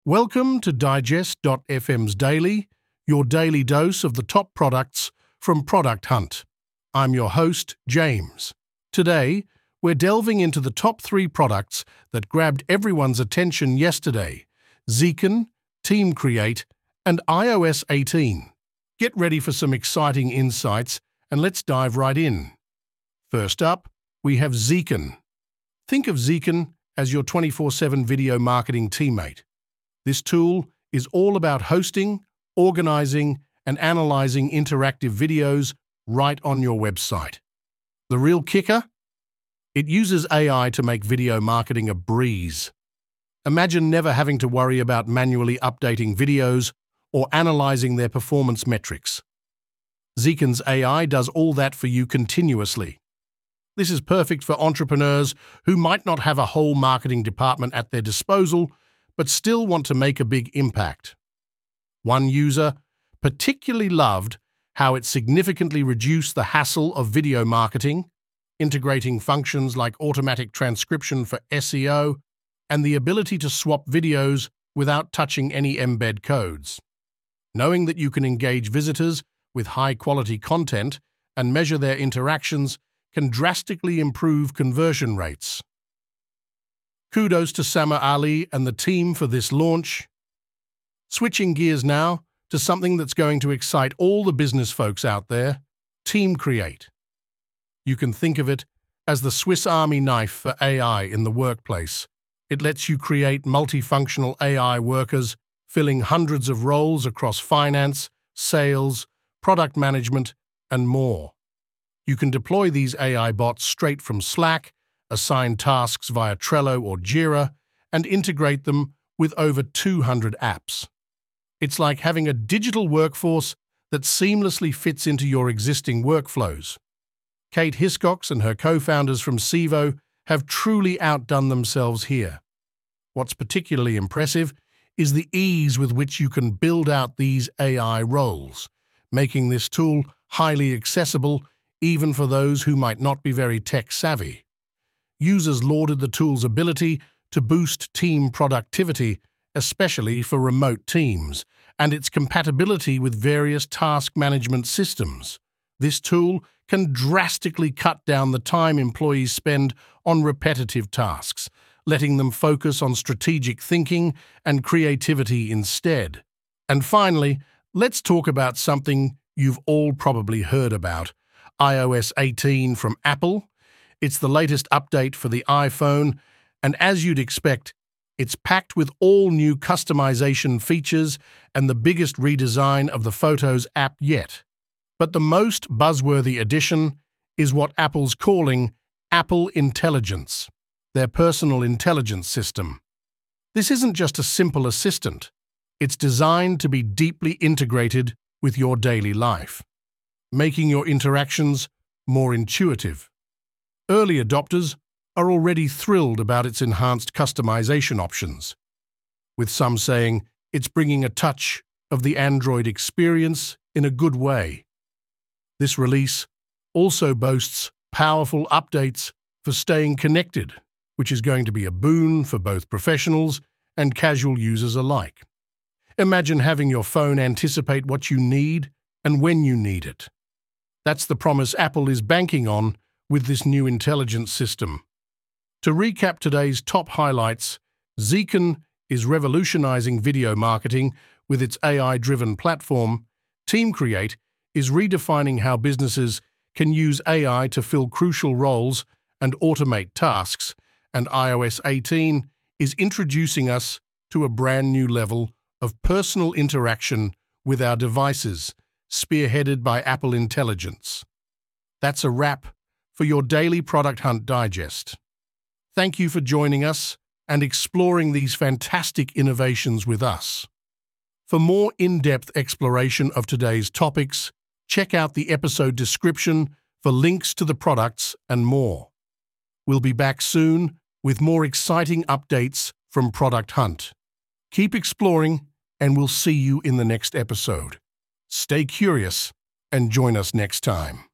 Welcome to Digest.fm's Daily, your daily dose of the top products from Product Hunt. I'm your host, James. Today, we're delving into the top 3 products that grabbed everyone's attention yesterday: Zeekn, Team Create, and iOS 18. Get ready for some exciting insights, and let's dive right in. First up, we have Zeekn. Think of Zeekn as your 24/7 video marketing teammate. This tool is all about hosting, organizing, and analyzing interactive videos right on your website. The real kicker? It uses AI to make video marketing a breeze. Imagine never having to worry about manually updating videos or analyzing their performance metrics. Zeekn's AI does all that for you continuously. This is perfect for entrepreneurs who might not have a whole marketing department at their disposal, but still want to make a big impact. One user particularly loved how it significantly reduced the hassle of video marketing, integrating functions like automatic transcription for SEO and the ability to swap videos without touching any embed codes. Knowing that you can engage visitors with high-quality content and measure their interactions can drastically improve conversion rates. Kudos to Samar Ali and the team for this launch. Switching gears now to something that's going to excite all the business folks out there: Team Create. You can think of it as the Swiss Army knife for AI in the workplace. It lets you create multifunctional AI workers, filling hundreds of roles across finance, sales, product management, and more. You can deploy these AI bots straight from Slack, assign tasks via Trello or Jira, and integrate them with over 200 apps. It's like having a digital workforce that seamlessly fits into your existing workflows. Kate Hiscox and her co-founders from Civo have truly outdone themselves here. What's particularly impressive is the ease with which you can build out these AI roles, making this tool highly accessible even for those who might not be very tech-savvy. Users lauded the tool's ability to boost team productivity, especially for remote teams, and its compatibility with various task management systems. This tool can drastically cut down the time employees spend on repetitive tasks, letting them focus on strategic thinking and creativity instead. And finally, let's talk about something you've all probably heard about: iOS 18 from Apple. It's the latest update for the iPhone, and as you'd expect, it's packed with all new customization features and the biggest redesign of the Photos app yet. But the most buzzworthy addition is what Apple's calling Apple Intelligence, their personal intelligence system. This isn't just a simple assistant. It's designed to be deeply integrated with your daily life, making your interactions more intuitive. Early adopters are already thrilled about its enhanced customization options, with some saying it's bringing a touch of the Android experience in a good way. This release also boasts powerful updates for staying connected, which is going to be a boon for both professionals and casual users alike. Imagine having your phone anticipate what you need and when you need it. That's the promise Apple is banking on with this new intelligence system. To recap today's top highlights, Zeekn is revolutionizing video marketing with its AI-driven platform. Team Create is redefining how businesses can use AI to fill crucial roles and automate tasks, and iOS 18 is introducing us to a brand new level of personal interaction with our devices, spearheaded by Apple Intelligence. That's a wrap for your daily Product Hunt Digest. Thank you for joining us and exploring these fantastic innovations with us. For more in-depth exploration of today's topics, check out the episode description for links to the products and more. We'll be back soon with more exciting updates from Product Hunt. Keep exploring, and we'll see you in the next episode. Stay curious and join us next time.